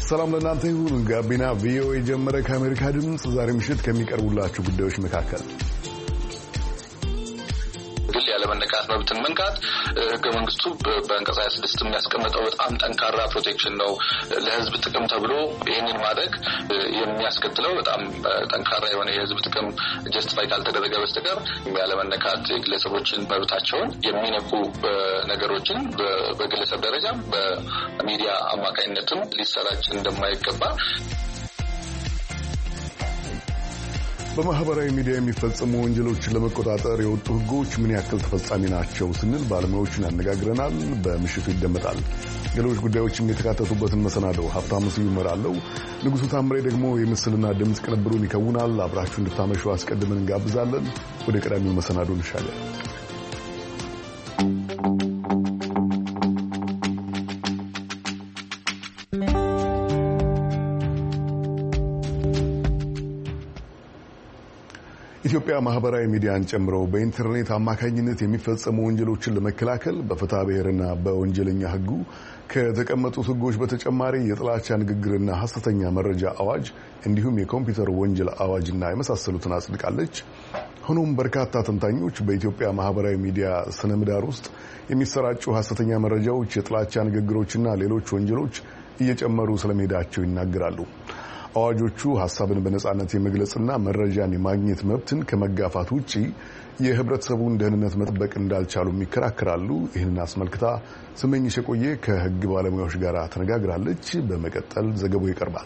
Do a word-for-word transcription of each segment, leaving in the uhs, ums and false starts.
ሰላም ለእናንተ ይሁን። ጋቢና ቪኦኤ ጀመረ። ከአሜሪካ ድምፅ ዛሬ ምሽት ከሚቀርቡላችሁ ጉዳዮች መካከል ግል ያለመነካት መብትን መንካት ህገ መንግስቱ በአንቀጽ ሃያ ስድስት የሚያስቀምጠው በጣም ጠንካራ ፕሮቴክሽን ነው። ለህዝብ ጥቅም ተብሎ ይህንን ማድረግ የሚያስከትለው በጣም ጠንካራ የሆነ የህዝብ ጥቅም ጀስቲፋይ ካልተደረገ በስተቀር ያለመነካት የግለሰቦችን መብታቸውን የሚነኩ ነገሮችን በግለሰብ ደረጃም በሚዲያ አማካኝነትም ሊሰራጭ እንደማይገባ በማህበራዊ ሚዲያ የሚፈጸሙ ወንጀሎችን ለመቆጣጠር የወጡ ህጎች ምን ያክል ተፈጻሚ ናቸው ስንል ባለሙያዎችን ያነጋግረናል። በምሽቱ ይደመጣል። ሌሎች ጉዳዮችም የተካተቱበትን መሰናደው ሀብታሙ ስዩም እመራለሁ። ንጉሱ ታምሬ ደግሞ የምስልና ድምፅ ቅንብሩን ይከውናል። አብራችሁ እንድታመሹ አስቀድመን እንጋብዛለን። ወደ ቀዳሚው መሰናዶ እንሻገር። ኢትዮጵያ ማህበራዊ ሚዲያን ጨምሮ በኢንተርኔት አማካኝነት የሚፈጸሙ ወንጀሎችን ለመከላከል በፍትሐ ብሔርና በወንጀለኛ ህጉ ከተቀመጡት ህጎች በተጨማሪ የጥላቻ ንግግርና ሐሰተኛ መረጃ አዋጅ እንዲሁም የኮምፒውተር ወንጀል አዋጅና የመሳሰሉትን አጽድቃለች። ሆኖም በርካታ ተንታኞች በኢትዮጵያ ማህበራዊ ሚዲያ ስነ ምህዳር ውስጥ የሚሰራጩ ሐሰተኛ መረጃዎች፣ የጥላቻ ንግግሮችና ሌሎች ወንጀሎች እየጨመሩ ስለመሄዳቸው ይናገራሉ። አዋጆቹ ሐሳብን በነጻነት የመግለጽና መረጃን የማግኘት መብትን ከመጋፋት ውጪ የህብረተሰቡን ደህንነት መጠበቅ እንዳልቻሉም ይከራከራሉ። ይህንን አስመልክታ ስመኝሽ የቆየ ከህግ ባለሙያዎች ጋር ተነጋግራለች። በመቀጠል ዘገባው ይቀርባል።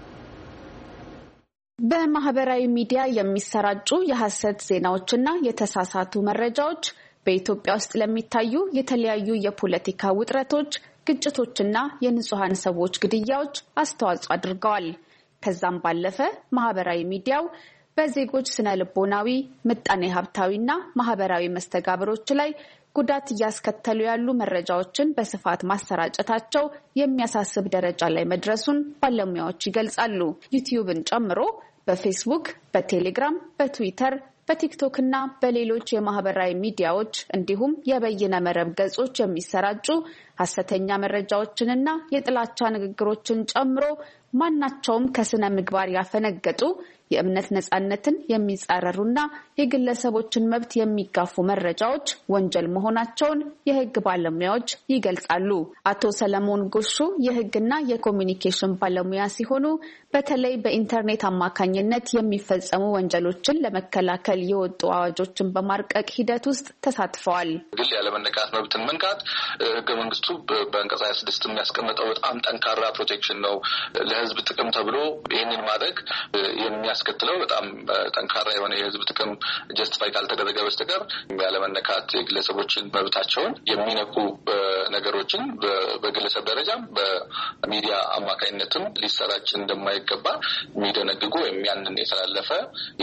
በማህበራዊ ሚዲያ የሚሰራጩ የሐሰት ዜናዎችና የተሳሳቱ መረጃዎች በኢትዮጵያ ውስጥ ለሚታዩ የተለያዩ የፖለቲካ ውጥረቶች፣ ግጭቶችና የንጹሃን ሰዎች ግድያዎች አስተዋጽኦ አድርገዋል። ከዛም ባለፈ ማህበራዊ ሚዲያው በዜጎች ስነ ልቦናዊ፣ ምጣኔ ሀብታዊና ማህበራዊ መስተጋብሮች ላይ ጉዳት እያስከተሉ ያሉ መረጃዎችን በስፋት ማሰራጨታቸው የሚያሳስብ ደረጃ ላይ መድረሱን ባለሙያዎች ይገልጻሉ። ዩቲዩብን ጨምሮ በፌስቡክ፣ በቴሌግራም፣ በትዊተር፣ በቲክቶክ እና በሌሎች የማህበራዊ ሚዲያዎች እንዲሁም የበይነ መረብ ገጾች የሚሰራጩ ሐሰተኛ መረጃዎችንና የጥላቻ ንግግሮችን ጨምሮ ማናቸውም ከስነ ምግባር ያፈነገጡ የእምነት ነጻነትን የሚጻረሩና የግለሰቦችን መብት የሚጋፉ መረጃዎች ወንጀል መሆናቸውን የህግ ባለሙያዎች ይገልጻሉ። አቶ ሰለሞን ጎሹ የህግና የኮሚኒኬሽን ባለሙያ ሲሆኑ በተለይ በኢንተርኔት አማካኝነት የሚፈጸሙ ወንጀሎችን ለመከላከል የወጡ አዋጆችን በማርቀቅ ሂደት ውስጥ ተሳትፈዋል። ግል ያለመነካት መብትን መንካት ህገ መንግስቱ በአንቀጽ ሃያ ስድስት የሚያስቀምጠው በጣም ጠንካራ ፕሮቴክሽን ነው። ለህዝብ ጥቅም ተብሎ ይህንን ማድረግ የሚያስከትለው በጣም ጠንካራ የሆነ የህዝብ ጥቅም ጀስቲፋይ ካልተደረገ በስተቀር ያለመነካት የግለሰቦችን መብታቸውን የሚነኩ ነገሮችን በግለሰብ ደረጃም በሚዲያ አማካኝነትም ሊሰራጭ እንደማይገባ የሚደነግጉ ወይም ያንን የተላለፈ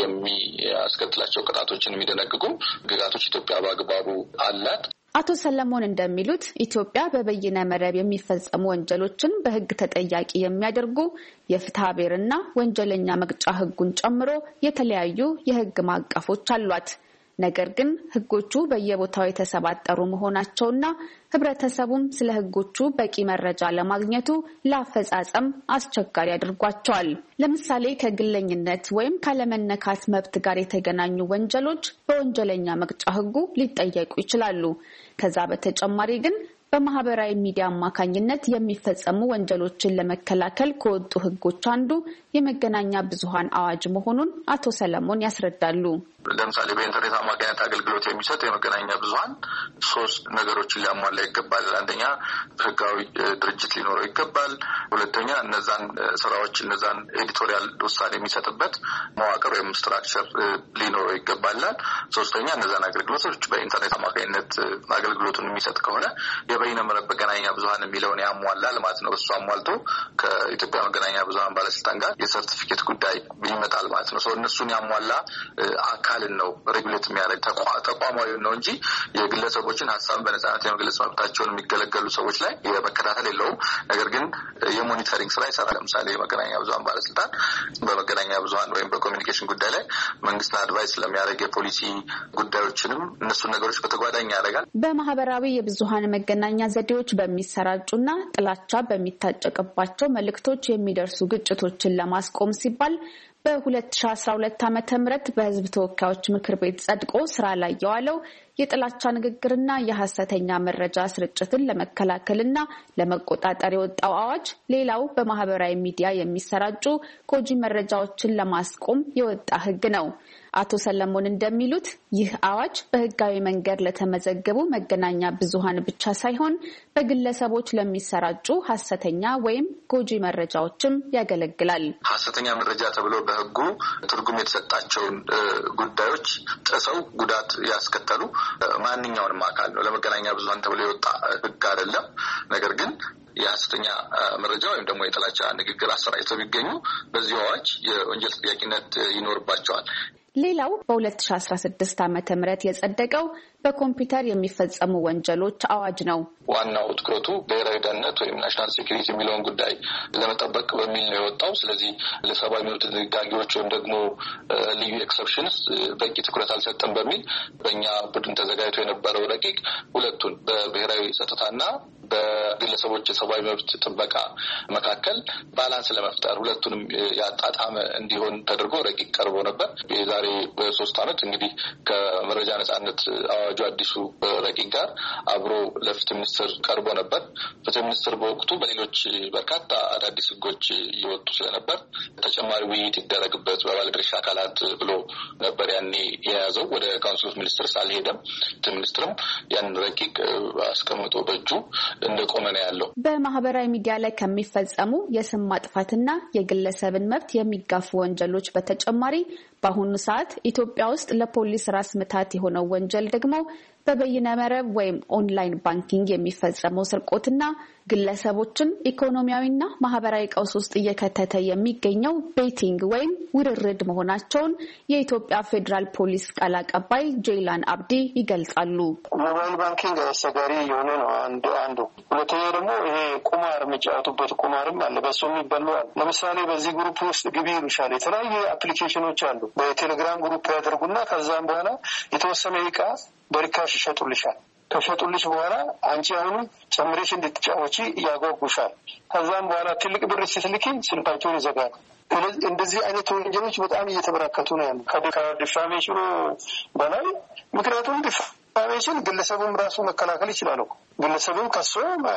የሚያስከትላቸው ቅጣቶችን የሚደነግጉ ህግጋቶች ኢትዮጵያ በአግባቡ አላት። አቶ ሰለሞን እንደሚሉት ኢትዮጵያ በበይነ መረብ የሚፈጸሙ ወንጀሎችን በህግ ተጠያቂ የሚያደርጉ የፍትሐ ብሔርና ወንጀለኛ መቅጫ ህጉን ጨምሮ የተለያዩ የህግ ማዕቀፎች አሏት። ነገር ግን ህጎቹ በየቦታው የተሰባጠሩ መሆናቸውና ህብረተሰቡም ስለ ህጎቹ በቂ መረጃ ለማግኘቱ ለአፈጻጸም አስቸጋሪ አድርጓቸዋል። ለምሳሌ ከግለኝነት ወይም ካለመነካት መብት ጋር የተገናኙ ወንጀሎች በወንጀለኛ መቅጫ ህጉ ሊጠየቁ ይችላሉ። ከዛ በተጨማሪ ግን በማህበራዊ ሚዲያ አማካኝነት የሚፈጸሙ ወንጀሎችን ለመከላከል ከወጡ ህጎች አንዱ የመገናኛ ብዙሃን አዋጅ መሆኑን አቶ ሰለሞን ያስረዳሉ። ለምሳሌ በኢንተርኔት አማካኝነት አገልግሎት የሚሰጥ የመገናኛ ብዙሃን ሶስት ነገሮችን ሊያሟላ ይገባል። አንደኛ ህጋዊ ድርጅት ሊኖረው ይገባል። ሁለተኛ እነዛን ስራዎች እነዛን ኤዲቶሪያል ውሳኔ የሚሰጥበት መዋቅር ወይም ስትራክቸር ሊኖረው ይገባል። ሶስተኛ እነዛን አገልግሎቶች በኢንተርኔት አማካኝነት አገልግሎቱን የሚሰጥ ከሆነ የበይነ መረብ መገናኛ ብዙሃን የሚለውን ያሟላል ማለት ነው። እሱ አሟልቶ ከኢትዮጵያ መገናኛ ብዙሃን ባለስልጣን ጋር የሰርቲፊኬት ጉዳይ ይመጣል ማለት ነው። እነሱን ያሟላ አካልን ነው ሬጉሌት የሚያደርግ ተቋማዊ ነው እንጂ የግለሰቦችን ሀሳብን በነጻነት የመግለጽ መብታቸውን የሚገለገሉ ሰዎች ላይ የመከታተል የለውም። ነገር ግን የሞኒተሪንግ ስራ ይሰራል። ለምሳሌ የመገናኛ ብዙሃን ባለስልጣን በመገናኛ ብዙሃን ወይም በኮሚኒኬሽን ጉዳይ ላይ መንግስትን አድቫይስ ስለሚያደርግ የፖሊሲ ጉዳዮችንም እነሱን ነገሮች በተጓዳኝ ያደርጋል። በማህበራዊ የብዙሃን መገናኛ መገናኛ ዘዴዎች በሚሰራጩና ጥላቻ በሚታጨቅባቸው መልእክቶች የሚደርሱ ግጭቶችን ለማስቆም ሲባል በሁለት ሺህ አስራ ሁለት ዓመተ ምህረት በሕዝብ ተወካዮች ምክር ቤት ጸድቆ ስራ ላይ የዋለው የጥላቻ ንግግርና የሐሰተኛ መረጃ ስርጭትን ለመከላከልና ለመቆጣጠር የወጣው አዋጅ ሌላው በማህበራዊ ሚዲያ የሚሰራጩ ጎጂ መረጃዎችን ለማስቆም የወጣ ሕግ ነው። አቶ ሰለሞን እንደሚሉት ይህ አዋጅ በህጋዊ መንገድ ለተመዘገቡ መገናኛ ብዙሃን ብቻ ሳይሆን በግለሰቦች ለሚሰራጩ ሐሰተኛ ወይም ጎጂ መረጃዎችም ያገለግላል። ሐሰተኛ መረጃ ተብሎ በህጉ ትርጉም የተሰጣቸውን ጉዳዮች ጥሰው ጉዳት ያስከተሉ ማንኛውንም አካል ነው። ለመገናኛ ብዙሃን ተብሎ የወጣ ህግ አይደለም። ነገር ግን የሐሰተኛ መረጃ ወይም ደግሞ የጥላቻ ንግግር አሰራጭተው ቢገኙ በዚህ አዋጅ የወንጀል ተጠያቂነት ይኖርባቸዋል። ሌላው በሁለት ሺህ አስራ ስድስት ዓመተ ምህረት የጸደቀው በኮምፒውተር የሚፈጸሙ ወንጀሎች አዋጅ ነው። ዋናው ትኩረቱ ብሔራዊ ደህንነት ወይም ናሽናል ሴኩሪቲ የሚለውን ጉዳይ ለመጠበቅ በሚል ነው የወጣው። ስለዚህ ለሰብአዊ መብት ድንጋጌዎች ወይም ደግሞ ልዩ ኤክሰፕሽንስ በቂ ትኩረት አልሰጠም በሚል በእኛ ቡድን ተዘጋጅቶ የነበረው ረቂቅ ሁለቱን በብሔራዊ ጸጥታና በግለሰቦች የሰብአዊ መብት ጥበቃ መካከል ባላንስ ለመፍጠር ሁለቱንም ያጣጣመ እንዲሆን ተደርጎ ረቂቅ ቀርቦ ነበር። የዛሬ በሶስት ዓመት እንግዲህ ከመረጃ ነጻነት አዋጁ አዲሱ ረቂቅ ጋር አብሮ ለፍትህ ሚኒስትር ቀርቦ ነበር። ፍትህ ሚኒስትር በወቅቱ በሌሎች በርካታ አዳዲስ ህጎች እየወጡ ስለነበር ተጨማሪ ውይይት ይደረግበት በባለድርሻ አካላት ብሎ ነበር ያኔ የያዘው። ወደ ካውንስል ኦፍ ሚኒስትርስ አልሄደም። ፍትህ ሚኒስትርም ያን ረቂቅ አስቀምጦ በእጁ እንደቆመ ነው ያለው። በማህበራዊ ሚዲያ ላይ ከሚፈጸሙ የስም ማጥፋትና የግለሰብን መብት የሚጋፉ ወንጀሎች በተጨማሪ በአሁኑ ሰዓት ኢትዮጵያ ውስጥ ለፖሊስ ራስ ምታት የሆነው ወንጀል ደግሞ በበይነ መረብ ወይም ኦንላይን ባንኪንግ የሚፈጸመው ስርቆትና ግለሰቦችን ኢኮኖሚያዊና ማህበራዊ ቀውስ ውስጥ እየከተተ የሚገኘው ቤቲንግ ወይም ውርርድ መሆናቸውን የኢትዮጵያ ፌዴራል ፖሊስ ቃል አቀባይ ጄይላን አብዲ ይገልጻሉ። ሞባይል ባንኪንግ አስቸጋሪ የሆነ ነው አንዱ አንዱ። ሁለተኛ ደግሞ ይሄ ቁማር የሚጫወቱበት ቁማርም አለ፣ በሱ የሚበሉ አለ። ለምሳሌ በዚህ ግሩፕ ውስጥ ግቢ ይሉሻል። የተለያዩ አፕሊኬሽኖች አሉ። በቴሌግራም ግሩፕ ያደርጉና ከዛም በኋላ የተወሰነ ዕቃ በርካሽ ይሸጡልሻል። ከሸጡልሽ በኋላ አንቺ አሁን ጨምሬሽ እንድትጫወቺ ያጓጉሻል። ከዛም በኋላ ትልቅ ብር ስትልኪ ስልካቸውን ይዘጋል። እንደዚህ አይነት ወንጀሎች በጣም እየተበራከቱ ነው ያሉ ከዲፋሜሽኑ በላይ። ምክንያቱም ዲፋሜሽን ግለሰቡም ራሱ መከላከል ይችላል። ግለሰቡም ከሶ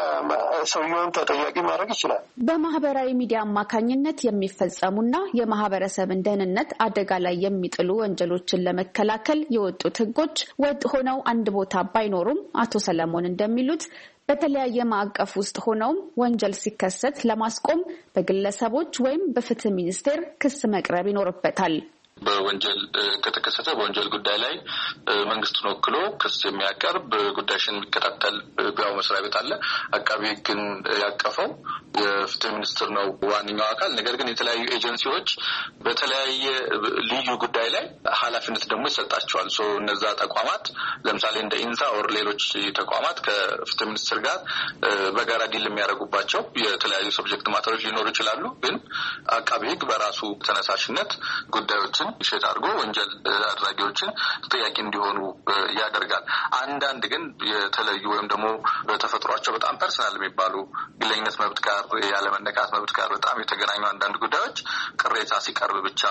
ሰውየውን ተጠያቂ ማድረግ ይችላል። በማህበራዊ ሚዲያ አማካኝነት የሚፈጸሙና የማህበረሰብን ደህንነት አደጋ ላይ የሚጥሉ ወንጀሎችን ለመከላከል የወጡት ህጎች ወጥ ሆነው አንድ ቦታ ባይኖሩም አቶ ሰለሞን እንደሚሉት በተለያየ ማዕቀፍ ውስጥ ሆነውም ወንጀል ሲከሰት ለማስቆም በግለሰቦች ወይም በፍትህ ሚኒስቴር ክስ መቅረብ ይኖርበታል። በወንጀል ከተከሰተ በወንጀል ጉዳይ ላይ መንግስቱን ወክሎ ክስ የሚያቀርብ ጉዳይሽን የሚከታተል ቢያው መስሪያ ቤት አለ። አቃቢ ህግን ያቀፈው የፍትህ ሚኒስትር ነው ዋነኛው አካል። ነገር ግን የተለያዩ ኤጀንሲዎች በተለያየ ልዩ ጉዳይ ላይ ኃላፊነት ደግሞ ይሰጣቸዋል። ሶ እነዛ ተቋማት ለምሳሌ እንደ ኢንሳ ወር ሌሎች ተቋማት ከፍትህ ሚኒስትር ጋር በጋራ ዲል የሚያደርጉባቸው የተለያዩ ሰብጀክት ማተሮች ሊኖሩ ይችላሉ። ግን አቃቢ ህግ በራሱ ተነሳሽነት ጉዳዮችን ይሸት አድርጎ ወንጀል አድራጊዎችን ተጠያቂ እንዲሆኑ ያደርጋል። አንዳንድ ግን የተለዩ ወይም ደግሞ በተፈጥሯቸው በጣም ፐርሰናል የሚባሉ ግለኝነት መብት ጋር ያለመነካት መብት ጋር በጣም የተገናኙ አንዳንድ ጉዳዮች ቅሬታ ሲቀርብ ብቻ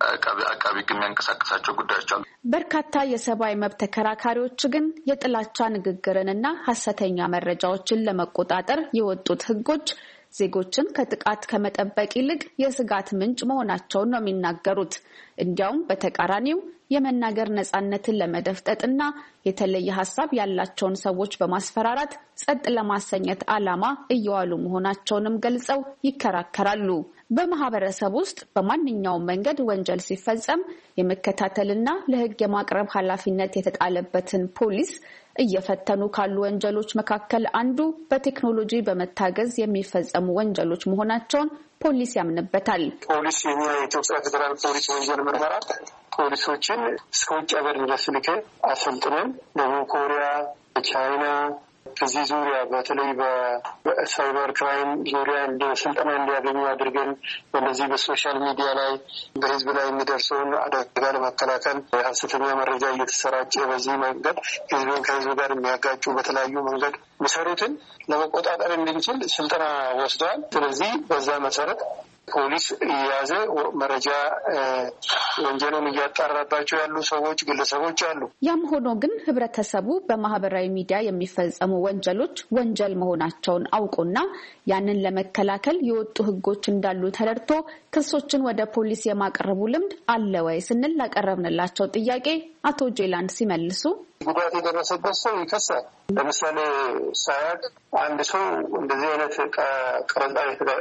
አቃቢ ህግ የሚያንቀሳቀሳቸው ጉዳዮች አሉ። በርካታ የሰብአዊ መብት ተከራካሪዎች ግን የጥላቻ ንግግርንና ሐሰተኛ መረጃዎችን ለመቆጣጠር የወጡት ህጎች ዜጎችን ከጥቃት ከመጠበቅ ይልቅ የስጋት ምንጭ መሆናቸውን ነው የሚናገሩት። እንዲያውም በተቃራኒው የመናገር ነጻነትን ለመደፍጠጥና የተለየ ሀሳብ ያላቸውን ሰዎች በማስፈራራት ጸጥ ለማሰኘት ዓላማ እየዋሉ መሆናቸውንም ገልጸው ይከራከራሉ። በማህበረሰብ ውስጥ በማንኛውም መንገድ ወንጀል ሲፈጸም የመከታተልና ለህግ የማቅረብ ኃላፊነት የተጣለበትን ፖሊስ እየፈተኑ ካሉ ወንጀሎች መካከል አንዱ በቴክኖሎጂ በመታገዝ የሚፈጸሙ ወንጀሎች መሆናቸውን ፖሊስ ያምንበታል። ፖሊስ የኢትዮጵያ ፌዴራል ፖሊስ ወንጀል ምርመራ ፖሊሶችን እስከ ውጭ ሀገር ድረስ ልከን አሰልጥነን ደቡብ ኮሪያ፣ ቻይና እዚህ ዙሪያ በተለይ ሳይበር ክራይም ዙሪያ እንደ ስልጠና እንዲያገኙ አድርገን በእነዚህ በሶሻል ሚዲያ ላይ በህዝብ ላይ የሚደርሰውን አደጋ ለመከላከል ሀሰተኛ መረጃ እየተሰራጨ በዚህ መንገድ ህዝብን ከህዝብ ጋር የሚያጋጩ በተለያዩ መንገድ መሰሩትን ለመቆጣጠር እንድንችል ስልጠና ወስደዋል። ስለዚህ በዛ መሰረት ፖሊስ የያዘ መረጃ ወንጀሉን እያጣራባቸው ያሉ ሰዎች ግለሰቦች አሉ። ያም ሆኖ ግን ህብረተሰቡ በማህበራዊ ሚዲያ የሚፈጸሙ ወንጀሎች ወንጀል መሆናቸውን አውቆና ያንን ለመከላከል የወጡ ህጎች እንዳሉ ተረድቶ ክሶችን ወደ ፖሊስ የማቅረቡ ልምድ አለ ወይ ስንል ላቀረብንላቸው ጥያቄ አቶ ጄላንድ ሲመልሱ ጉዳት የደረሰበት ሰው ይከሳል። ለምሳሌ ሳያቅ አንድ ሰው እንደዚህ አይነት ቀረጻ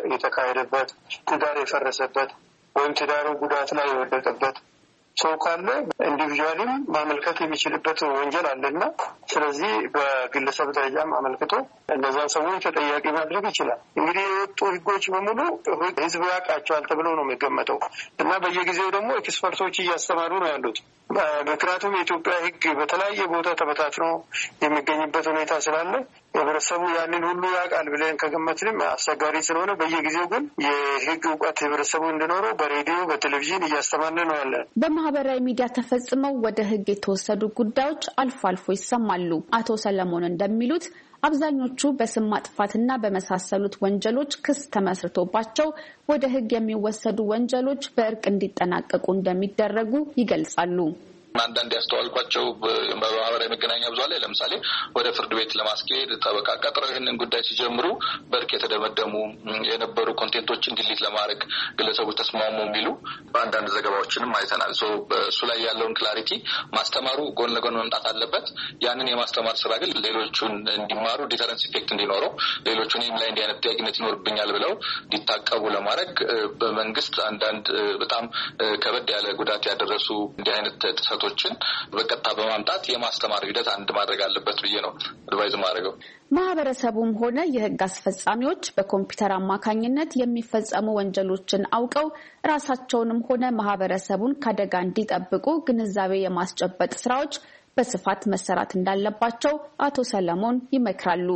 የተካሄደበት ትዳር የፈረሰበት ወይም ትዳሩ ጉዳት ላይ የወደቀበት ሰው ካለ ኢንዲቪጁዋሊም ማመልከት የሚችልበት ወንጀል አለና ስለዚህ በግለሰብ ደረጃም አመልክቶ እነዛን ሰዎች ተጠያቂ ማድረግ ይችላል። እንግዲህ የወጡ ህጎች በሙሉ ህዝብ ያውቃቸዋል ተብሎ ነው የሚገመተው እና በየጊዜው ደግሞ ኤክስፐርቶች እያስተማሩ ነው ያሉት። ምክንያቱም የኢትዮጵያ ህግ በተለያየ ቦታ ተበታትኖ የሚገኝበት ሁኔታ ስላለ ህብረተሰቡ ያንን ሁሉ ያውቃል ብለን ከገመትንም አስቸጋሪ ስለሆነ በየጊዜው ግን የህግ እውቀት ህብረተሰቡ እንዲኖረው በሬዲዮ በቴሌቪዥን እያስተማርን ነው ያለን። በማህበራዊ ሚዲያ ተፈጽመው ወደ ህግ የተወሰዱ ጉዳዮች አልፎ አልፎ ይሰማሉ። አቶ ሰለሞን እንደሚሉት አብዛኞቹ በስም ማጥፋትና በመሳሰሉት ወንጀሎች ክስ ተመስርቶባቸው ወደ ህግ የሚወሰዱ ወንጀሎች በእርቅ እንዲጠናቀቁ እንደሚደረጉ ይገልጻሉ። አንዳንድ ያስተዋልኳቸው በማህበራዊ መገናኛ ብዙሃን ላይ ለምሳሌ ወደ ፍርድ ቤት ለማስኬድ ጠበቃ ቀጥረው ይህንን ጉዳይ ሲጀምሩ በእርቅ የተደመደሙ የነበሩ ኮንቴንቶችን ዲሊት ለማድረግ ግለሰቦች ተስማሙ የሚሉ በአንዳንድ ዘገባዎችንም አይተናል። ሶ እሱ ላይ ያለውን ክላሪቲ ማስተማሩ ጎን ለጎን መምጣት አለበት። ያንን የማስተማር ስራ ግን ሌሎቹን እንዲማሩ ዲተረንስ ኢፌክት እንዲኖረው ሌሎቹን ይህም ላይ እንዲህ አይነት ጥያቄነት ይኖርብኛል ብለው እንዲታቀቡ ለማድረግ በመንግስት አንዳንድ በጣም ከበድ ያለ ጉዳት ያደረሱ እንዲህ አይነት ቶችን በቀጥታ በማምጣት የማስተማር ሂደት አንድ ማድረግ አለበት ብዬ ነው አድቫይዝ ማድረገው። ማህበረሰቡም ሆነ የህግ አስፈጻሚዎች በኮምፒውተር አማካኝነት የሚፈጸሙ ወንጀሎችን አውቀው ራሳቸውንም ሆነ ማህበረሰቡን ከአደጋ እንዲጠብቁ ግንዛቤ የማስጨበጥ ስራዎች በስፋት መሰራት እንዳለባቸው አቶ ሰለሞን ይመክራሉ።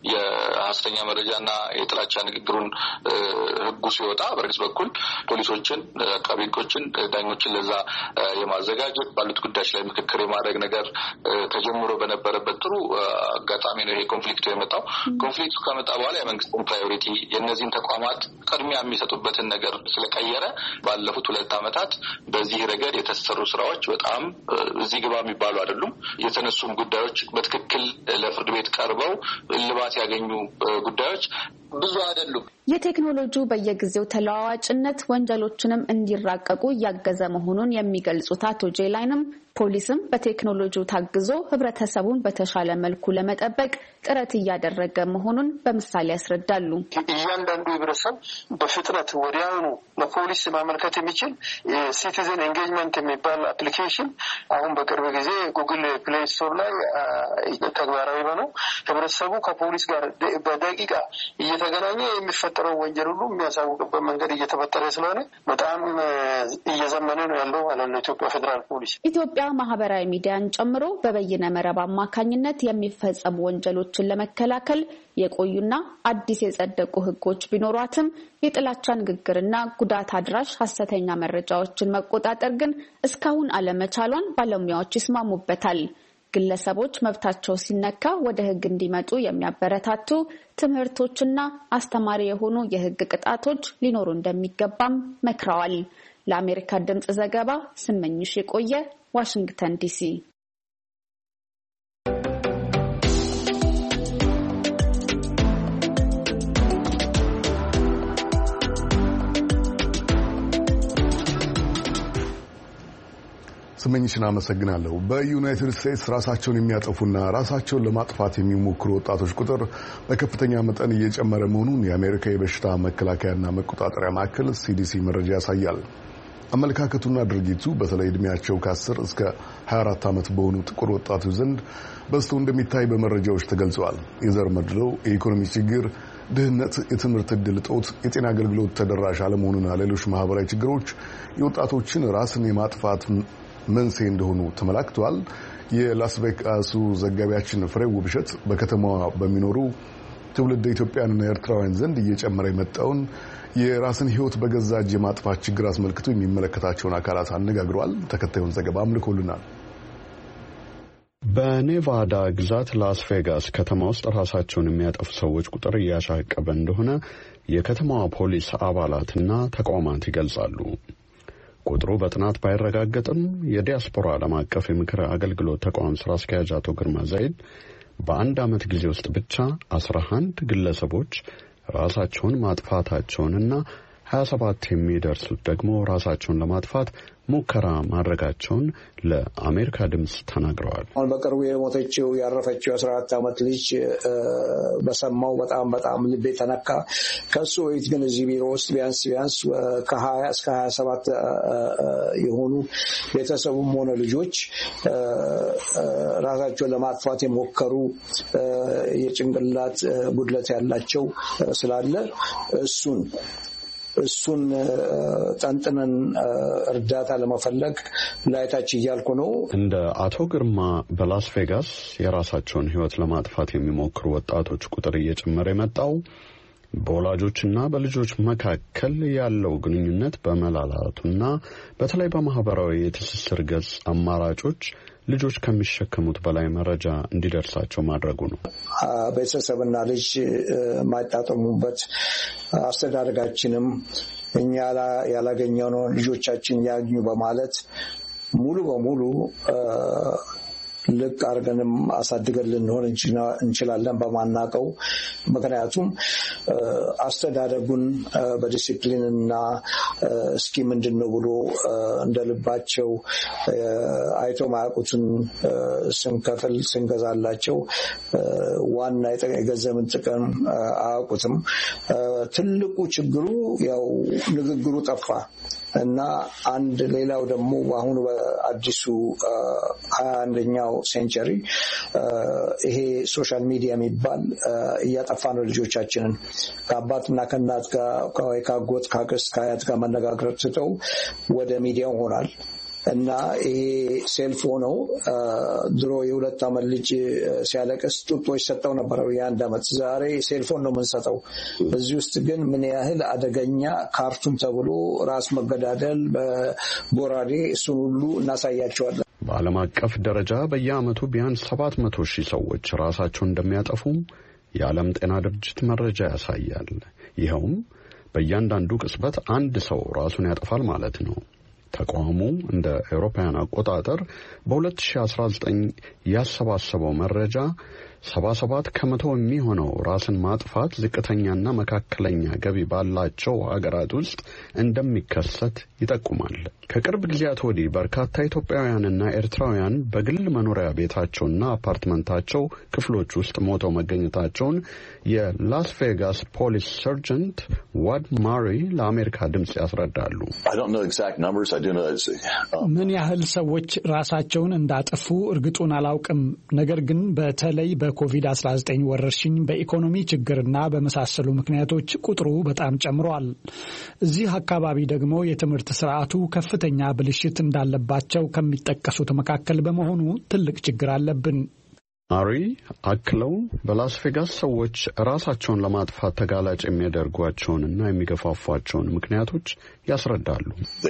የሐሰተኛ መረጃና የጥላቻ ንግግሩን ህጉ ሲወጣ በርግስ በኩል ፖሊሶችን፣ አቃቤ ህጎችን፣ ዳኞችን ለዛ የማዘጋጀት ባሉት ጉዳዮች ላይ ምክክር የማድረግ ነገር ተጀምሮ በነበረበት ጥሩ አጋጣሚ ነው ይሄ ኮንፍሊክቱ የመጣው። ኮንፍሊክቱ ከመጣ በኋላ የመንግስትን ፕራዮሪቲ የእነዚህን ተቋማት ቅድሚያ የሚሰጡበትን ነገር ስለቀየረ ባለፉት ሁለት ዓመታት በዚህ ረገድ የተሰሩ ስራዎች በጣም እዚህ ግባ የሚባሉ አይደሉም። የተነሱም ጉዳዮች በትክክል ለፍርድ ቤት ቀርበው ልባ ያገኙ ጉዳዮች ብዙ አይደሉም። የቴክኖሎጂው በየጊዜው ተለዋዋጭነት ወንጀሎችንም እንዲራቀቁ እያገዘ መሆኑን የሚገልጹት አቶ ጄላይንም ፖሊስም በቴክኖሎጂው ታግዞ ህብረተሰቡን በተሻለ መልኩ ለመጠበቅ ጥረት እያደረገ መሆኑን በምሳሌ ያስረዳሉ። እያንዳንዱ ህብረተሰብ በፍጥነት ወዲያውኑ ለፖሊስ ማመልከት የሚችል የሲቲዝን ኤንጌጅመንት የሚባል አፕሊኬሽን አሁን በቅርብ ጊዜ ጉግል ፕሌይ ስቶር ላይ ተግባራዊ ሆነው ህብረተሰቡ ከፖሊስ ጋር በደቂቃ እየተገናኘ የሚፈጠረው ወንጀል ሁሉ የሚያሳውቅበት መንገድ እየተፈጠረ ስለሆነ በጣም እየዘመነ ነው ያለው ማለት ነው ኢትዮጵያ ፌዴራል ፖሊስ። ኢትዮጵያ ማህበራዊ ሚዲያን ጨምሮ በበይነ መረብ አማካኝነት የሚፈጸሙ ወንጀሎችን ለመከላከል የቆዩና አዲስ የጸደቁ ህጎች ቢኖሯትም የጥላቻ ንግግርና ጉዳት አድራሽ ሐሰተኛ መረጃዎችን መቆጣጠር ግን እስካሁን አለመቻሏን ባለሙያዎች ይስማሙበታል። ግለሰቦች መብታቸው ሲነካ ወደ ህግ እንዲመጡ የሚያበረታቱ ትምህርቶችና አስተማሪ የሆኑ የህግ ቅጣቶች ሊኖሩ እንደሚገባም መክረዋል። ለአሜሪካ ድምጽ ዘገባ ስመኝሽ የቆየ ዋሽንግተን ዲሲ። ስመኝሽን አመሰግናለሁ። በዩናይትድ ስቴትስ ራሳቸውን የሚያጠፉና ራሳቸውን ለማጥፋት የሚሞክሩ ወጣቶች ቁጥር በከፍተኛ መጠን እየጨመረ መሆኑን የአሜሪካ የበሽታ መከላከያና መቆጣጠሪያ ማዕከል ሲዲሲ መረጃ ያሳያል። አመለካከቱና ድርጊቱ በተለይ ዕድሜያቸው ከአስር እስከ ሀያ አራት ዓመት በሆኑ ጥቁር ወጣቶች ዘንድ በዝቶ እንደሚታይ በመረጃዎች ተገልጸዋል። የዘር መድሎ፣ የኢኮኖሚ ችግር፣ ድህነት፣ የትምህርት ዕድል እጦት፣ የጤና አገልግሎት ተደራሽ አለመሆኑና ሌሎች ማህበራዊ ችግሮች የወጣቶችን ራስን የማጥፋት መንስኤ እንደሆኑ ተመላክተዋል። የላስ ቬጋሱ ዘጋቢያችን ፍሬው ውብሸት በከተማዋ በሚኖሩ ትውልድ ኢትዮጵያውያንና ኤርትራውያን ዘንድ እየጨመረ የመጣውን የራስን ሕይወት በገዛ እጅ የማጥፋት ችግር አስመልክቶ የሚመለከታቸውን አካላት አነጋግሯል። ተከታዩን ዘገባ አምልኮልናል። በኔቫዳ ግዛት ላስ ቬጋስ ከተማ ውስጥ ራሳቸውን የሚያጠፉ ሰዎች ቁጥር እያሻቀበ እንደሆነ የከተማዋ ፖሊስ አባላትና ተቋማት ይገልጻሉ። ቁጥሩ በጥናት ባይረጋገጥም የዲያስፖራ ዓለም አቀፍ የምክር አገልግሎት ተቋም ስራ አስኪያጅ አቶ ግርማ ዘይድ በአንድ ዓመት ጊዜ ውስጥ ብቻ አስራ አንድ ግለሰቦች ራሳቸውን ማጥፋታቸውንና ሀያ ሰባት የሚደርሱት ደግሞ ራሳቸውን ለማጥፋት ሙከራ ማድረጋቸውን ለአሜሪካ ድምጽ ተናግረዋል። አሁን በቅርቡ የሞተችው ያረፈችው አስራ አራት ዓመት ልጅ በሰማው በጣም በጣም ልቤ ተነካ። ከሱ ወይት ግን እዚህ ቢሮ ውስጥ ቢያንስ ቢያንስ ከሀያ እስከ ሀያ ሰባት የሆኑ ቤተሰቡም ሆነ ልጆች ራሳቸውን ለማጥፋት የሞከሩ የጭንቅላት ጉድለት ያላቸው ስላለ እሱን እሱን ጠንጥነን እርዳታ ለመፈለግ ላይታች እያልኩ ነው። እንደ አቶ ግርማ በላስ ቬጋስ የራሳቸውን ሕይወት ለማጥፋት የሚሞክሩ ወጣቶች ቁጥር እየጨመረ የመጣው በወላጆችና በልጆች መካከል ያለው ግንኙነት በመላላቱና በተለይ በማህበራዊ የትስስር ገጽ አማራጮች ልጆች ከሚሸከሙት በላይ መረጃ እንዲደርሳቸው ማድረጉ ነው። ቤተሰብና ልጅ ማጣጣሙበት አስተዳደጋችንም እኛ ያላገኘነው ልጆቻችን ያግኙ በማለት ሙሉ በሙሉ ልቅ አርገንም አሳድገን ልንሆን እንችላለን በማናቀው ምክንያቱም አስተዳደጉን በዲሲፕሊንና እስኪ ምንድነው ብሎ እንደልባቸው አይቶ ማያውቁትን ስንከፍል ስንገዛላቸው ዋና የገንዘብን ጥቅም አያውቁትም። ትልቁ ችግሩ ያው ንግግሩ ጠፋ እና አንድ ሌላው ደግሞ አሁን በአዲሱ ሀያ አንደኛው ሴንቸሪ ይሄ ሶሻል ሚዲያ የሚባል እያጠፋ ነው ልጆቻችንን። ከአባትና ከእናት ጋር ከአጎት ከአክስት ከአያት ጋር መነጋገር ትተው ወደ ሚዲያው ሆናል እና ይሄ ሴልፎን ነው። ድሮ የሁለት ዓመት ልጅ ሲያለቅስ ጡጦ ይሰጠው ነበር የአንድ ዓመት። ዛሬ ሴልፎን ነው የምንሰጠው። በዚህ ውስጥ ግን ምን ያህል አደገኛ ካርቱን ተብሎ ራስ መገዳደል በጎራዴ እሱን ሁሉ እናሳያቸዋለን። በዓለም አቀፍ ደረጃ በየዓመቱ ቢያንስ ሰባት መቶ ሺህ ሰዎች ራሳቸውን እንደሚያጠፉ የዓለም ጤና ድርጅት መረጃ ያሳያል። ይኸውም በእያንዳንዱ ቅጽበት አንድ ሰው ራሱን ያጠፋል ማለት ነው። ተቋሙ እንደ አውሮፓውያን አቆጣጠር በ2019 ያሰባሰበው መረጃ ሰባ ሰባት ከመቶ የሚሆነው ራስን ማጥፋት ዝቅተኛና መካከለኛ ገቢ ባላቸው ሀገራት ውስጥ እንደሚከሰት ይጠቁማል። ከቅርብ ጊዜያት ወዲህ በርካታ ኢትዮጵያውያንና ኤርትራውያን በግል መኖሪያ ቤታቸውና አፓርትመንታቸው ክፍሎች ውስጥ ሞተው መገኘታቸውን የላስ ቬጋስ ፖሊስ ሰርጀንት ዋድ ማሪ ለአሜሪካ ድምጽ ያስረዳሉ። ምን ያህል ሰዎች ራሳቸውን እንዳጠፉ እርግጡን አላውቅም። ነገር ግን በተለይ በኮቪድ አስራ ዘጠኝ ወረርሽኝ በኢኮኖሚ ችግርና በመሳሰሉ ምክንያቶች ቁጥሩ በጣም ጨምሯል። እዚህ አካባቢ ደግሞ የትምህርት ስርዓቱ ከፍተኛ ብልሽት እንዳለባቸው ከሚጠቀሱት መካከል በመሆኑ ትልቅ ችግር አለብን። አሪ አክለው በላስ ቬጋስ ሰዎች ራሳቸውን ለማጥፋት ተጋላጭ የሚያደርጓቸውንና የሚገፋፏቸውን ምክንያቶች ያስረዳሉ።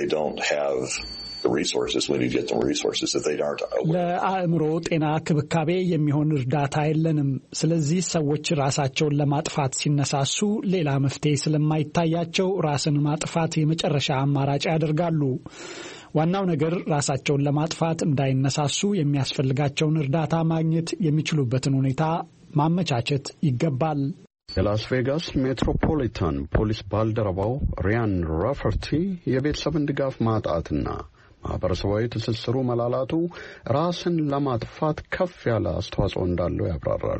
ለአእምሮ ጤና ክብካቤ የሚሆን እርዳታ የለንም። ስለዚህ ሰዎች ራሳቸውን ለማጥፋት ሲነሳሱ ሌላ መፍትሄ ስለማይታያቸው ራስን ማጥፋት የመጨረሻ አማራጭ ያደርጋሉ። ዋናው ነገር ራሳቸውን ለማጥፋት እንዳይነሳሱ የሚያስፈልጋቸውን እርዳታ ማግኘት የሚችሉበትን ሁኔታ ማመቻቸት ይገባል። የላስ ቬጋስ ሜትሮፖሊታን ፖሊስ ባልደረባው ሪያን ራፈርቲ የቤተሰብን ድጋፍ ማጣትና ማህበረሰባዊ ትስስሩ መላላቱ ራስን ለማጥፋት ከፍ ያለ አስተዋጽኦ እንዳለው ያብራራሉ።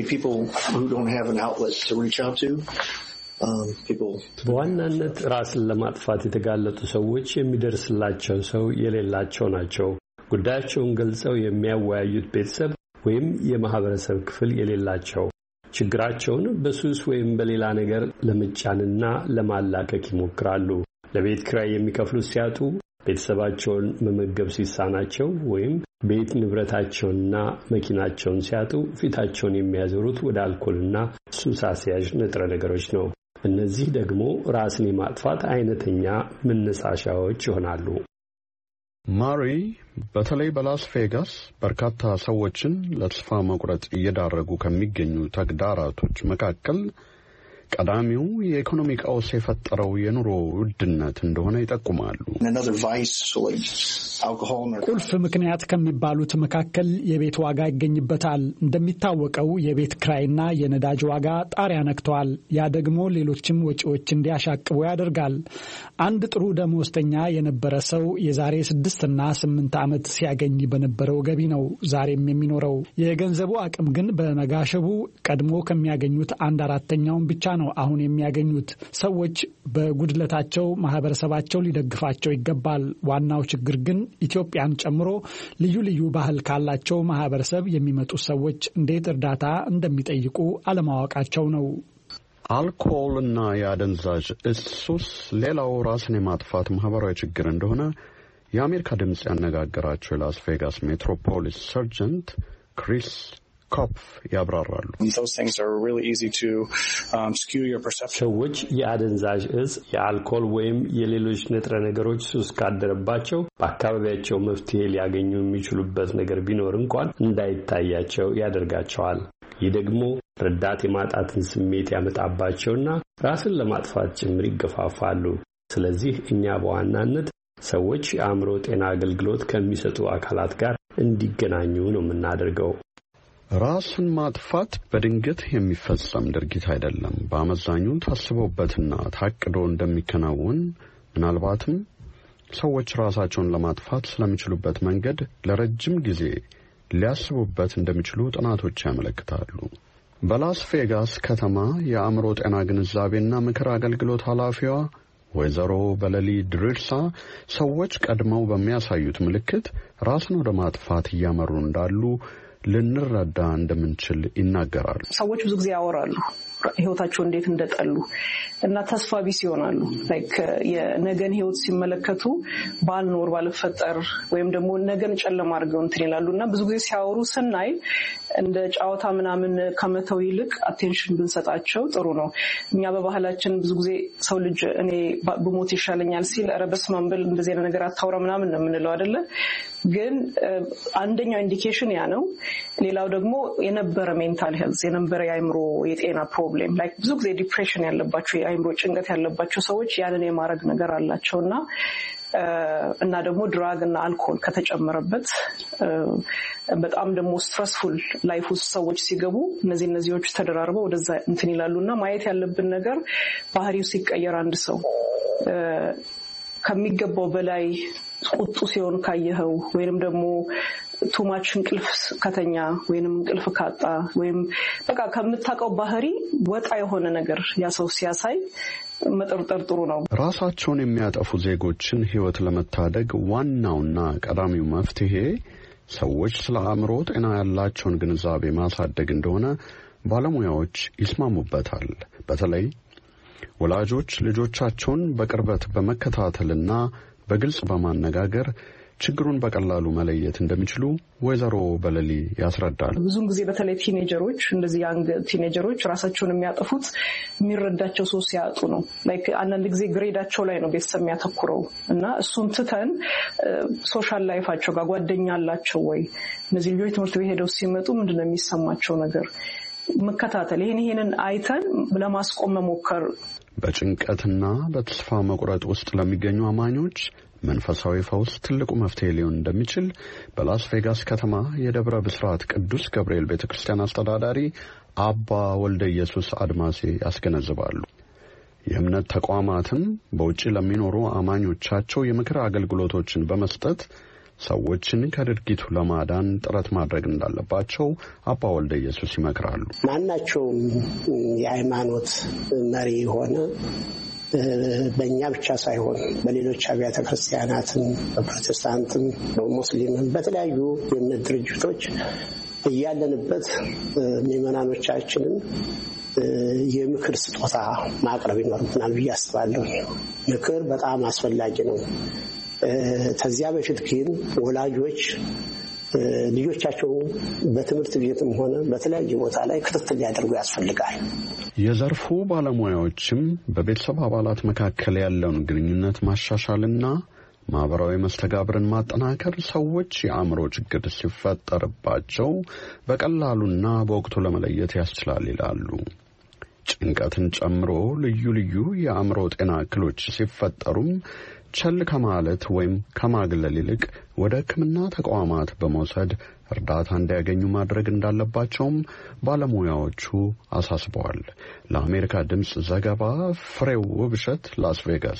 በዋናነት ራስን ለማጥፋት የተጋለጡ ሰዎች የሚደርስላቸው ሰው የሌላቸው ናቸው። ጉዳያቸውን ገልጸው የሚያወያዩት ቤተሰብ ወይም የማህበረሰብ ክፍል የሌላቸው፣ ችግራቸውን በሱስ ወይም በሌላ ነገር ለመጫንና ለማላቀቅ ይሞክራሉ። ለቤት ኪራይ የሚከፍሉት ሲያጡ፣ ቤተሰባቸውን መመገብ ሲሳናቸው ወይም ቤት ንብረታቸውንና መኪናቸውን ሲያጡ ፊታቸውን የሚያዞሩት ወደ አልኮልና ሱስ አስያዥ ንጥረ ነገሮች ነው። እነዚህ ደግሞ ራስን የማጥፋት አይነተኛ መነሳሻዎች ይሆናሉ። ማሪ በተለይ በላስ ቬጋስ በርካታ ሰዎችን ለተስፋ መቁረጥ እየዳረጉ ከሚገኙ ተግዳራቶች መካከል ቀዳሚው የኢኮኖሚ ቀውስ የፈጠረው የኑሮ ውድነት እንደሆነ ይጠቁማሉ። ቁልፍ ምክንያት ከሚባሉት መካከል የቤት ዋጋ ይገኝበታል። እንደሚታወቀው የቤት ክራይና የነዳጅ ዋጋ ጣሪያ ነክተዋል። ያ ደግሞ ሌሎችም ወጪዎች እንዲያሻቅቡ ያደርጋል። አንድ ጥሩ ደመወዝተኛ የነበረ ሰው የዛሬ ስድስትና ስምንት ዓመት ሲያገኝ በነበረው ገቢ ነው ዛሬም የሚኖረው። የገንዘቡ አቅም ግን በመጋሸቡ ቀድሞ ከሚያገኙት አንድ አራተኛውን ብቻ ነው አሁን የሚያገኙት። ሰዎች በጉድለታቸው ማህበረሰባቸው ሊደግፋቸው ይገባል። ዋናው ችግር ግን ኢትዮጵያን ጨምሮ ልዩ ልዩ ባህል ካላቸው ማህበረሰብ የሚመጡ ሰዎች እንዴት እርዳታ እንደሚጠይቁ አለማወቃቸው ነው። አልኮልና የአደንዛዥ እጽ ሱስ ሌላው ራስን የማጥፋት ማህበራዊ ችግር እንደሆነ የአሜሪካ ድምጽ ያነጋገራቸው የላስ ቬጋስ ሜትሮፖሊስ ሰርጀንት ክሪስ ኮፕ ያብራራሉ። ሰዎች የአደንዛዥ እጽ፣ የአልኮል ወይም የሌሎች ንጥረ ነገሮች ሱስ ካደረባቸው በአካባቢያቸው መፍትሄ ሊያገኙ የሚችሉበት ነገር ቢኖር እንኳን እንዳይታያቸው ያደርጋቸዋል። ይህ ደግሞ ረዳት የማጣትን ስሜት ያመጣባቸውና ራስን ለማጥፋት ጭምር ይገፋፋሉ። ስለዚህ እኛ በዋናነት ሰዎች የአእምሮ ጤና አገልግሎት ከሚሰጡ አካላት ጋር እንዲገናኙ ነው የምናደርገው። ራስን ማጥፋት በድንገት የሚፈጸም ድርጊት አይደለም። በአመዛኙ ታስቦበትና ታቅዶ እንደሚከናወን፣ ምናልባትም ሰዎች ራሳቸውን ለማጥፋት ስለሚችሉበት መንገድ ለረጅም ጊዜ ሊያስቡበት እንደሚችሉ ጥናቶች ያመለክታሉ። በላስ ቬጋስ ከተማ የአእምሮ ጤና ግንዛቤና ምክር አገልግሎት ኃላፊዋ ወይዘሮ በለሊ ድሪርሳ ሰዎች ቀድመው በሚያሳዩት ምልክት ራስን ወደ ማጥፋት እያመሩ እንዳሉ ልንረዳ እንደምንችል ይናገራሉ። ሰዎች ብዙ ጊዜ ያወራሉ ህይወታቸው እንዴት እንደጠሉ እና ተስፋ ቢስ ይሆናሉ። ላይክ የነገን ህይወት ሲመለከቱ ባልኖር ባልፈጠር ወይም ደግሞ ነገን ጨለማ አድርገው እንትን ይላሉና ብዙ ጊዜ ሲያወሩ ስናይ እንደ ጫወታ ምናምን ከመተው ይልቅ አቴንሽን ብንሰጣቸው ጥሩ ነው። እኛ በባህላችን ብዙ ጊዜ ሰው ልጅ እኔ በሞት ይሻለኛል ሲል ኧረ በስመ አብ እንደዚህ ነገር አታውራ ምናምን ነው የምንለው አይደለ? ግን አንደኛው ኢንዲኬሽን ያ ነው። ሌላው ደግሞ የነበረ ሜንታል ሄልዝ የነበረ የአእምሮ የጤና ፕሮብሌም ላይክ ብዙ ጊዜ ዲፕሬሽን ያለባቸው የአእምሮ ጭንቀት ያለባቸው ሰዎች ያንን የማድረግ ነገር አላቸውና እና ደግሞ ድራግ እና አልኮል ከተጨመረበት በጣም ደግሞ ስትረስፉል ላይፍ ውስጥ ሰዎች ሲገቡ እነዚህ እነዚህዎች ተደራርበው ወደዛ እንትን ይላሉና ማየት ያለብን ነገር ባህሪው ሲቀየር አንድ ሰው ከሚገባው በላይ ቁጡ ሲሆን ካየኸው ወይንም ደግሞ ቱማች እንቅልፍ ከተኛ ወይንም እንቅልፍ ካጣ ወይም በቃ ከምታውቀው ባህሪ ወጣ የሆነ ነገር ያ ሰው ሲያሳይ መጠርጠር ጥሩ ነው። ራሳቸውን የሚያጠፉ ዜጎችን ህይወት ለመታደግ ዋናውና ቀዳሚው መፍትሄ ሰዎች ስለ አእምሮ ጤና ያላቸውን ግንዛቤ ማሳደግ እንደሆነ ባለሙያዎች ይስማሙበታል። በተለይ ወላጆች ልጆቻቸውን በቅርበት በመከታተልና በግልጽ በማነጋገር ችግሩን በቀላሉ መለየት እንደሚችሉ ወይዘሮ በለሊ ያስረዳሉ። ብዙውን ጊዜ በተለይ ቲኔጀሮች እንደዚህ ያንግ ቲኔጀሮች ራሳቸውን የሚያጠፉት የሚረዳቸው ሰው ሲያጡ ነው። ላይክ አንዳንድ ጊዜ ግሬዳቸው ላይ ነው ቤተሰብ የሚያተኩረው እና እሱን ትተን ሶሻል ላይፋቸው ጋር ጓደኛ አላቸው ወይ እነዚህ ልጆች ትምህርት ቤት ሄደው ሲመጡ ምንድነው የሚሰማቸው ነገር መከታተል ይሄን ይሄንን አይተን ለማስቆም መሞከር። በጭንቀትና በተስፋ መቁረጥ ውስጥ ለሚገኙ አማኞች መንፈሳዊ ፈውስ ትልቁ መፍትሄ ሊሆን እንደሚችል በላስ ቬጋስ ከተማ የደብረ ብስራት ቅዱስ ገብርኤል ቤተክርስቲያን አስተዳዳሪ አባ ወልደ ኢየሱስ አድማሴ ያስገነዝባሉ። የእምነት ተቋማትም በውጪ ለሚኖሩ አማኞቻቸው የምክር አገልግሎቶችን በመስጠት ሰዎችን ከድርጊቱ ለማዳን ጥረት ማድረግ እንዳለባቸው አባ ወልደ ኢየሱስ ይመክራሉ። ማናቸውም የሃይማኖት መሪ ሆነ በእኛ ብቻ ሳይሆን በሌሎች አብያተ ክርስቲያናትም በፕሮቴስታንትም በሙስሊምም በተለያዩ የእምነት ድርጅቶች እያለንበት ምዕመናኖቻችንን የምክር ስጦታ ማቅረብ ይኖርብናል ብዬ አስባለሁ። ምክር በጣም አስፈላጊ ነው። ከዚያ በፊት ግን ወላጆች ልጆቻቸው በትምህርት ቤትም ሆነ በተለያየ ቦታ ላይ ክትትል ያደርጉ ያስፈልጋል። የዘርፉ ባለሙያዎችም በቤተሰብ አባላት መካከል ያለውን ግንኙነት ማሻሻልና ማህበራዊ መስተጋብርን ማጠናከር ሰዎች የአእምሮ ችግር ሲፈጠርባቸው በቀላሉና በወቅቱ ለመለየት ያስችላል ይላሉ። ጭንቀትን ጨምሮ ልዩ ልዩ የአእምሮ ጤና እክሎች ሲፈጠሩም ቸል ከማለት ወይም ከማግለል ይልቅ ወደ ሕክምና ተቋማት በመውሰድ እርዳታ እንዲያገኙ ማድረግ እንዳለባቸውም ባለሙያዎቹ አሳስበዋል። ለአሜሪካ ድምጽ ዘገባ ፍሬው ውብሸት ላስ ቬጋስ።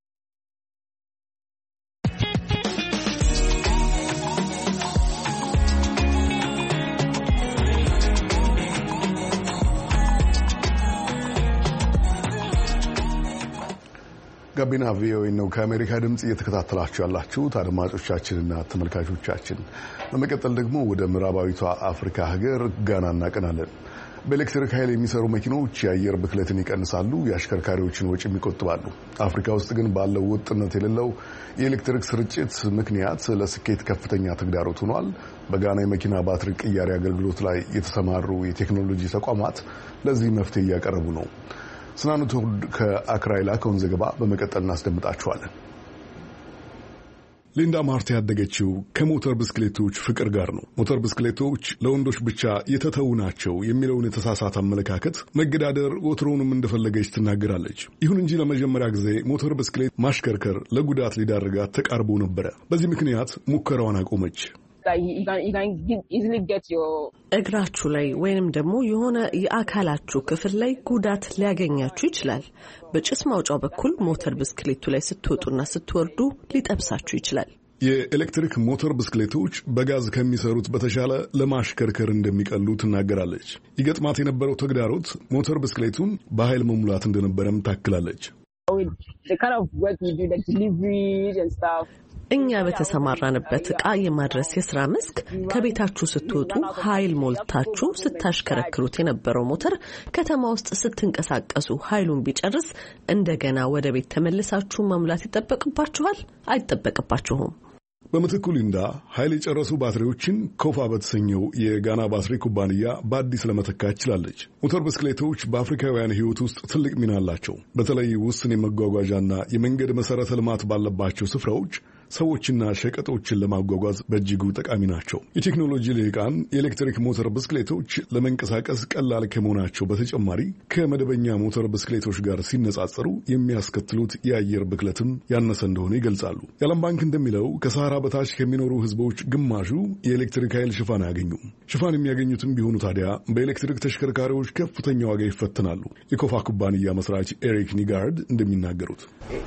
ጋቢና ቪኦኤ ነው ከአሜሪካ ድምጽ እየተከታተላችሁ ያላችሁት አድማጮቻችንና ተመልካቾቻችን። በመቀጠል ደግሞ ወደ ምዕራባዊቷ አፍሪካ ሀገር ጋና እናቀናለን። በኤሌክትሪክ ኃይል የሚሰሩ መኪኖች የአየር ብክለትን ይቀንሳሉ፣ የአሽከርካሪዎችን ወጪም ይቆጥባሉ። አፍሪካ ውስጥ ግን ባለው ወጥነት የሌለው የኤሌክትሪክ ስርጭት ምክንያት ለስኬት ከፍተኛ ተግዳሮት ሆኗል። በጋና የመኪና ባትሪ ቅያሬ አገልግሎት ላይ የተሰማሩ የቴክኖሎጂ ተቋማት ለዚህ መፍትሄ እያቀረቡ ነው። ስናኑቶ ከአክራ የላከውን ዘገባ በመቀጠል እናስደምጣችኋለን። ሊንዳ ማርታ ያደገችው ከሞተር ብስክሌቶች ፍቅር ጋር ነው። ሞተር ብስክሌቶች ለወንዶች ብቻ የተተዉ ናቸው የሚለውን የተሳሳተ አመለካከት መገዳደር ወትሮውንም እንደፈለገች ትናገራለች። ይሁን እንጂ ለመጀመሪያ ጊዜ ሞተር ብስክሌት ማሽከርከር ለጉዳት ሊዳርጋት ተቃርቦ ነበረ። በዚህ ምክንያት ሙከራዋን አቆመች። እግራችሁ ላይ ወይንም ደግሞ የሆነ የአካላችሁ ክፍል ላይ ጉዳት ሊያገኛችሁ ይችላል። በጭስ ማውጫው በኩል ሞተር ብስክሌቱ ላይ ስትወጡና ስትወርዱ ሊጠብሳችሁ ይችላል። የኤሌክትሪክ ሞተር ብስክሌቶች በጋዝ ከሚሰሩት በተሻለ ለማሽከርከር እንደሚቀሉ ትናገራለች። ይገጥማት የነበረው ተግዳሮት ሞተር ብስክሌቱን በኃይል መሙላት እንደነበረም ታክላለች። እኛ በተሰማራንበት ዕቃ የማድረስ የሥራ መስክ ከቤታችሁ ስትወጡ ኃይል ሞልታችሁ ስታሽከረክሩት የነበረው ሞተር ከተማ ውስጥ ስትንቀሳቀሱ ኃይሉን ቢጨርስ እንደገና ወደ ቤት ተመልሳችሁ መሙላት ይጠበቅባችኋል? አይጠበቅባችሁም። በምትኩ ሊንዳ ኃይል የጨረሱ ባትሪዎችን ኮፋ በተሰኘው የጋና ባትሪ ኩባንያ በአዲስ ለመተካት ችላለች። ሞተር ብስክሌቶች በአፍሪካውያን ሕይወት ውስጥ ትልቅ ሚና አላቸው። በተለይ ውስን የመጓጓዣና የመንገድ መሰረተ ልማት ባለባቸው ስፍራዎች ሰዎችና ሸቀጦችን ለማጓጓዝ በእጅጉ ጠቃሚ ናቸው። የቴክኖሎጂ ልሂቃን የኤሌክትሪክ ሞተር ብስክሌቶች ለመንቀሳቀስ ቀላል ከመሆናቸው በተጨማሪ ከመደበኛ ሞተር ብስክሌቶች ጋር ሲነጻጸሩ የሚያስከትሉት የአየር ብክለትም ያነሰ እንደሆነ ይገልጻሉ። የዓለም ባንክ እንደሚለው ከሰሃራ በታች ከሚኖሩ ሕዝቦች ግማሹ የኤሌክትሪክ ኃይል ሽፋን አያገኙም። ሽፋን የሚያገኙትም ቢሆኑ ታዲያ በኤሌክትሪክ ተሽከርካሪዎች ከፍተኛ ዋጋ ይፈተናሉ። የኮፋ ኩባንያ መስራች ኤሪክ ኒጋርድ እንደሚናገሩት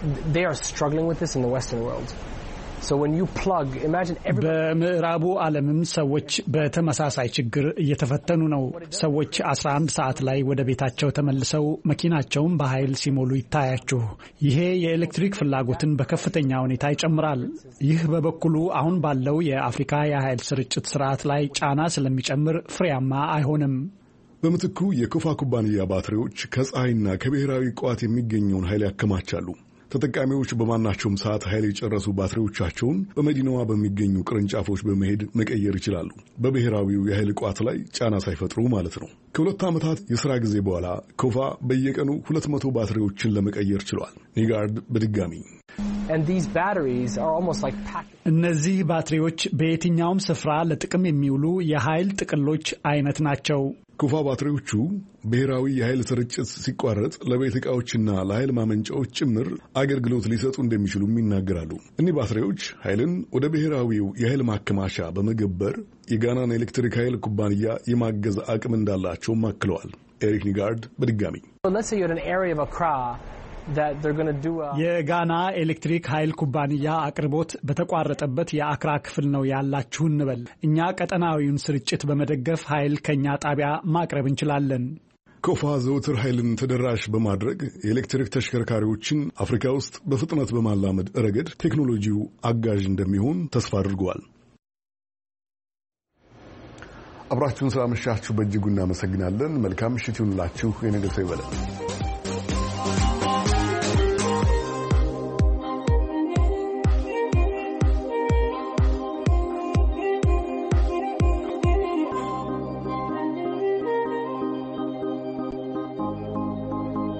በምዕራቡ ዓለምም ሰዎች በተመሳሳይ ችግር እየተፈተኑ ነው። ሰዎች አስራ አንድ ሰዓት ላይ ወደ ቤታቸው ተመልሰው መኪናቸውን በኃይል ሲሞሉ ይታያችሁ። ይሄ የኤሌክትሪክ ፍላጎትን በከፍተኛ ሁኔታ ይጨምራል። ይህ በበኩሉ አሁን ባለው የአፍሪካ የኃይል ስርጭት ስርዓት ላይ ጫና ስለሚጨምር ፍሬያማ አይሆንም። በምትኩ የኮፋ ኩባንያ ባትሪዎች ከፀሐይና ከብሔራዊ ቋት የሚገኘውን ኃይል ያከማቻሉ። ተጠቃሚዎች በማናቸውም ሰዓት ኃይል የጨረሱ ባትሪዎቻቸውን በመዲናዋ በሚገኙ ቅርንጫፎች በመሄድ መቀየር ይችላሉ። በብሔራዊው የኃይል ቋት ላይ ጫና ሳይፈጥሩ ማለት ነው። ከሁለት ዓመታት የሥራ ጊዜ በኋላ ኮፋ በየቀኑ ሁለት መቶ ባትሪዎችን ለመቀየር ችሏል። ኒጋርድ በድጋሚ እነዚህ ባትሪዎች በየትኛውም ስፍራ ለጥቅም የሚውሉ የኃይል ጥቅሎች አይነት ናቸው። ኮፋ ባትሪዎቹ ብሔራዊ የኃይል ስርጭት ሲቋረጥ ለቤት ዕቃዎችና ለኃይል ማመንጫዎች ጭምር አገልግሎት ሊሰጡ እንደሚችሉም ይናገራሉ። እኒህ ባትሪዎች ኃይልን ወደ ብሔራዊው የኃይል ማከማቻ በመገበር የጋናን ኤሌክትሪክ ኃይል ኩባንያ የማገዝ አቅም እንዳላቸውም አክለዋል። ኤሪክ ኒጋርድ በድጋሚ የጋና ኤሌክትሪክ ኃይል ኩባንያ አቅርቦት በተቋረጠበት የአክራ ክፍል ነው ያላችሁ እንበል። እኛ ቀጠናዊውን ስርጭት በመደገፍ ኃይል ከኛ ጣቢያ ማቅረብ እንችላለን። ኮፋ ዘውትር ኃይልን ተደራሽ በማድረግ የኤሌክትሪክ ተሽከርካሪዎችን አፍሪካ ውስጥ በፍጥነት በማላመድ ረገድ ቴክኖሎጂው አጋዥ እንደሚሆን ተስፋ አድርገዋል። አብራችሁን ስላመሻችሁ በእጅጉ እናመሰግናለን። መልካም ምሽት ይሁንላችሁ። የነገ ሰው ይበለን።